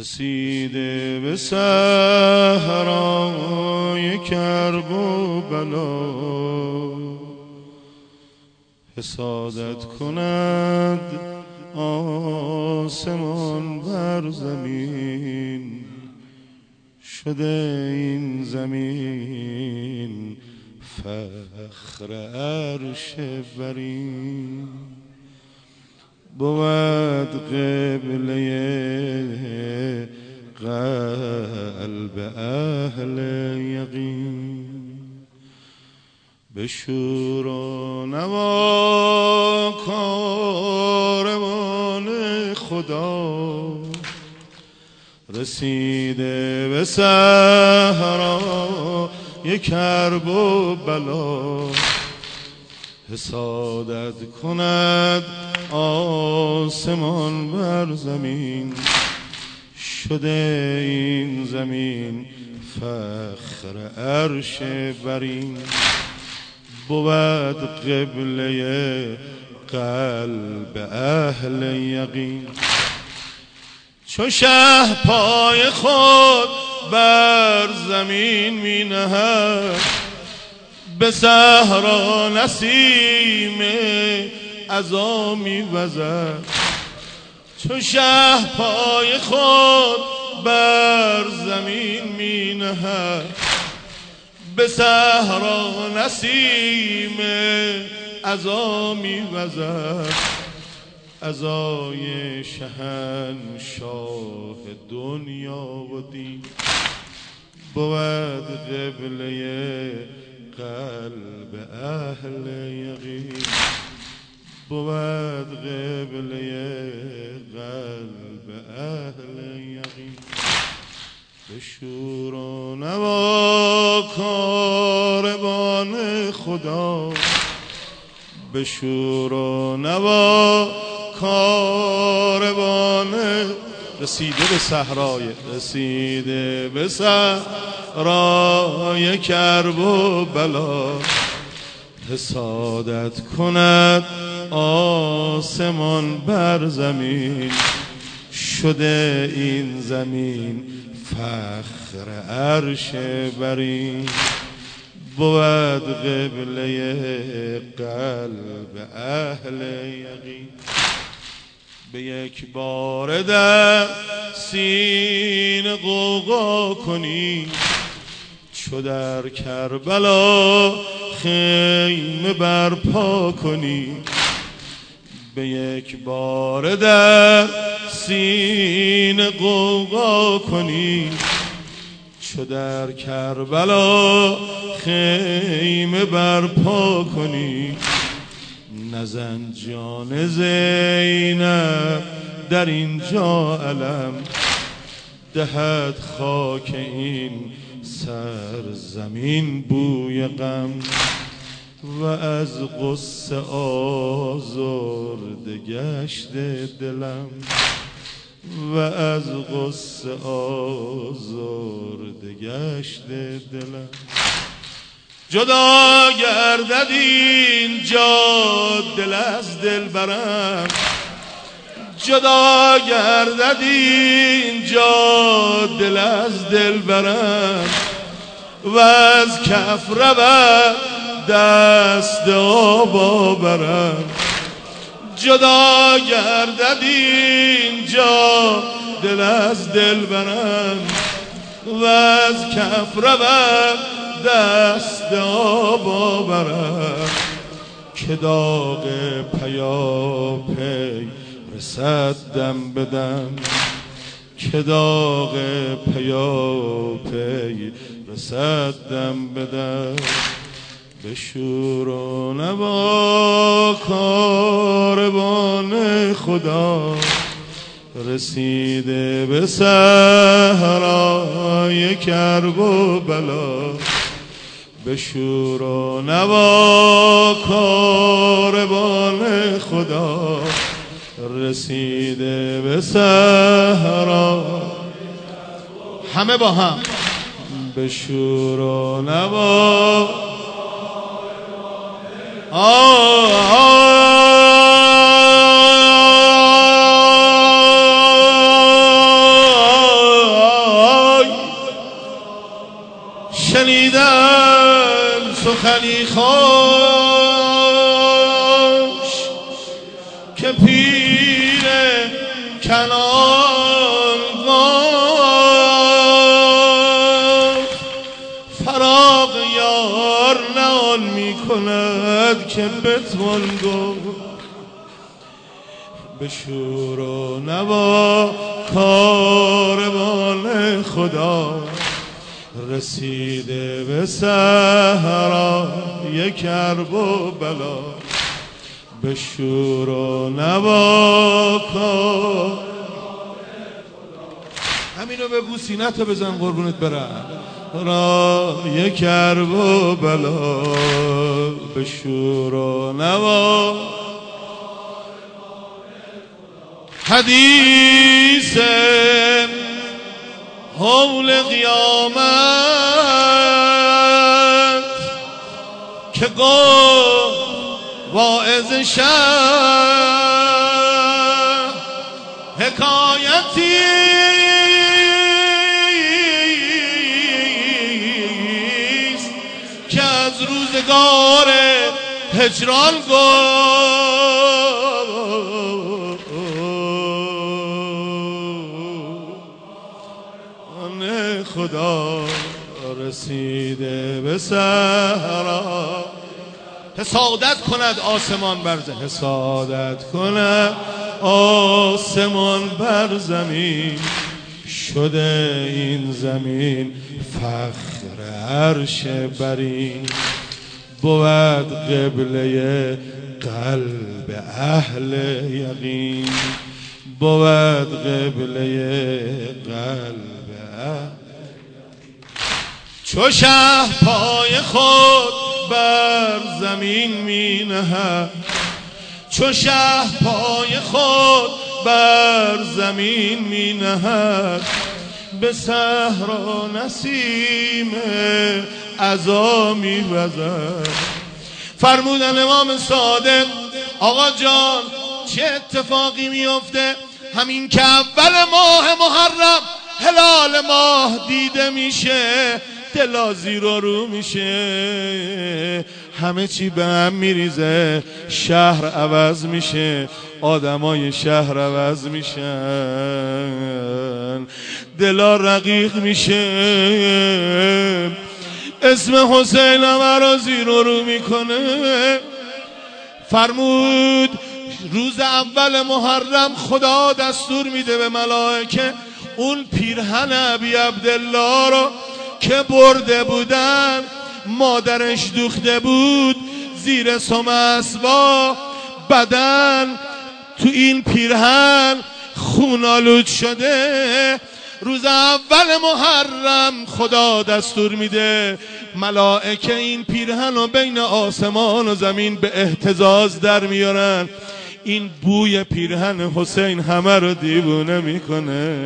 رسیده به صحرای کرب و بلا، حسادت کند آسمان بر زمین، شده این زمین فخر عرش برین. بود قبله قلب اهل یقین، به شور و نوا کاروان خدا، رسیده به صحرای کرب و بلا، حسادت کند آسمان بر زمین، شده این زمین فخر عرش برین. بود قبله قلب اهل یقین، چو شه پای خود بر زمین می نهد، به صحرا نسیم عزا می وزد. چو شه پای خود بر زمین می نهد، به صحرا نسیم عزا می وزد. عزای شهنشاه دنیا و دین، بود قبله قلب اهل یقین، بود قبله قلب اهل یقین. به شور و نوا کاروان خدا، به شور و نوا کاروان، رسیده به صحرای، رسیده به صحرای کرب و بلا، حسادت کند آسمان بر زمین، شده این زمین فخر عرش برین. بود قبله قلب اهل یقین، به یک بار در سینه غوغا کنی، چو در کربلا خیمه برپا کنی. به یک بار در سینه غوغا کنی، چو در کربلا خیمه برپا کنی. نزن جان زینب در اینجا علم، دهد خاک این سرزمین بوی غم. و از غصه آزرده گشته دلم، و از غصه آزرده گشته دلم. جدا گردد اینجا دل از دل برم، جدا گردد اینجا دل از دل برم. و از کف رود دست آبا برم، جدا گردد اینجا دل از دل برم. و از کف رود دست آبا برم، که داغ پیاپی رسد دم بدم، که داغ پیاپی رسد دم بدم. به شور و نوا کاروان خدا، رسیده به صحرای کرب و بلا. به شور و نوا کاروان خدا، رسیده به صحرا. همه با هم به شور و نوا. خلی خوش که پیر کنان گفت فراق یار نال می کند که بتوان گفت به شور و نوا کاروان خدا رسیده به صحرای کرب و بلا به شور و نوا کاروان همینو بگو سینه‌تو بزن قربونت برم رای کرب و بلا به شور و نوا حدیث حول قیامت که گفت واعظ شه حکایتی است که از روزگار هجران گفت خدا رسیده به صحرا حسادت کند آسمان بر زمین حسادت کند آسمان بر زمین شده این زمین فخر عرش برین بود قبله قلب اهل یقین بود قبله قلب اهل چو شه پای خود بر زمین می نهد چو شه پای خود بر زمین می نهد به صحرا نسیم عزا می وزد فرمودن امام صادق آقا جان چه اتفاقی میفته همین که اول ماه محرم هلال ماه دیده میشه دلا زیر و رو میشه همه چی به هم میریزه شهر عوض میشه آدمای شهر عوض میشن دلا رقیق میشه اسم حسین همه را زیر و رو میکنه فرمود روز اول محرم خدا دستور میده به ملائکه اون پیرهن ابی عبدالله رو که برده بودن مادرش دوخته بود زیر سم اسبا بدن تو این پیرهن خونالود شده روز اول محرم خدا دستور میده ملائکه این پیرهن رو بین آسمان و زمین به اهتزاز در میارن این بوی پیرهن حسین همه رو دیوونه میکنه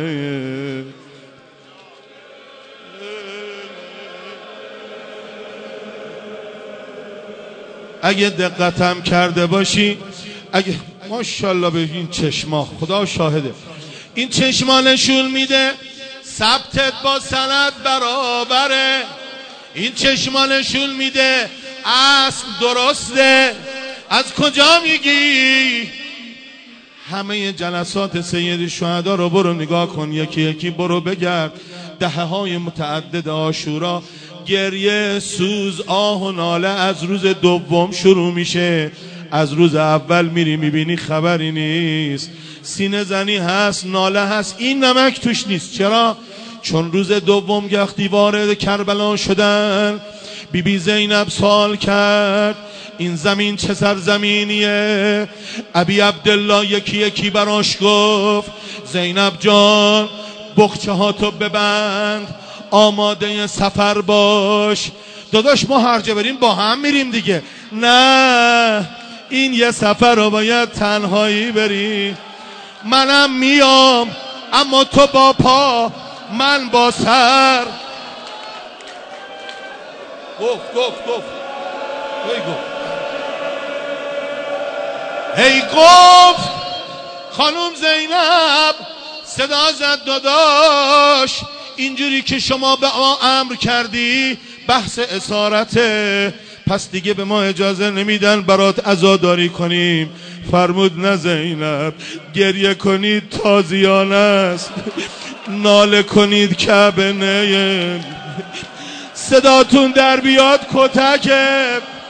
اگه دقتم کرده باشی اگه ماشاءالله به این چشما خدا شاهده این چشما نشون میده ثبتت با سند برابره این چشما نشون میده اصل درسته از کجا میگی همه جلسات سید شهدا رو برو نگاه کن یکی یکی برو بگرد دهه‌های متعدد عاشورا گریه سوز آه و ناله از روز دوم شروع میشه از روز اول میری میبینی خبری نیست سینه زنی هست ناله هست این نمک توش نیست چرا؟ چون روز دوم گختی وارد کربلا شدن بی زینب سوال کرد این زمین چه سرزمینیه ابی عبدالله یکی یکی براش گفت زینب جان بخچه ها تو ببند آماده سفر باش داداش ما هر جا بریم با هم میریم دیگه نه این یه سفر رو باید تنهایی بری منم میام اما تو با پا من با سر گفت هی گفت خانم زینب صدا زد داداش اینجوری که شما به ما امر کردی بحث اسارته، پس دیگه به ما اجازه نمیدن برات عزاداری کنیم. فرمود نه زینب، گریه کنید تازیانه است، ناله کنید کعبه نه، صداتون در بیاد کتکه.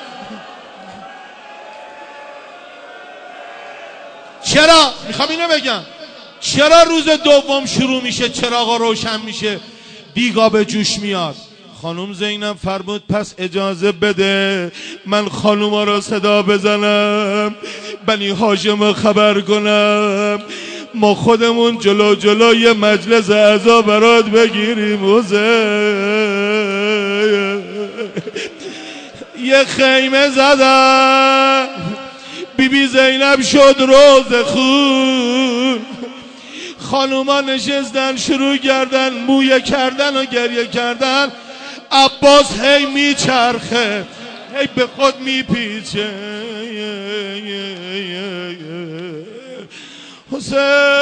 چرا؟ میخوام اینو بگم، چرا روز دوم شروع میشه چراغا روشن میشه دیگا به جوش میاد؟ خانم زینب فرمود پس اجازه بده من خانوما را صدا بزنم، بنی هاشم خبر کنم، ما خودمون جلوی مجلس عزا برات بگیریم. یه خیمه زدن، بیبی زینب شد روز خون، خانوما نشستن شروع کردن مویه کردن و گریه کردن. عباس هی میچرخه، هی به خود میپیچه. حسین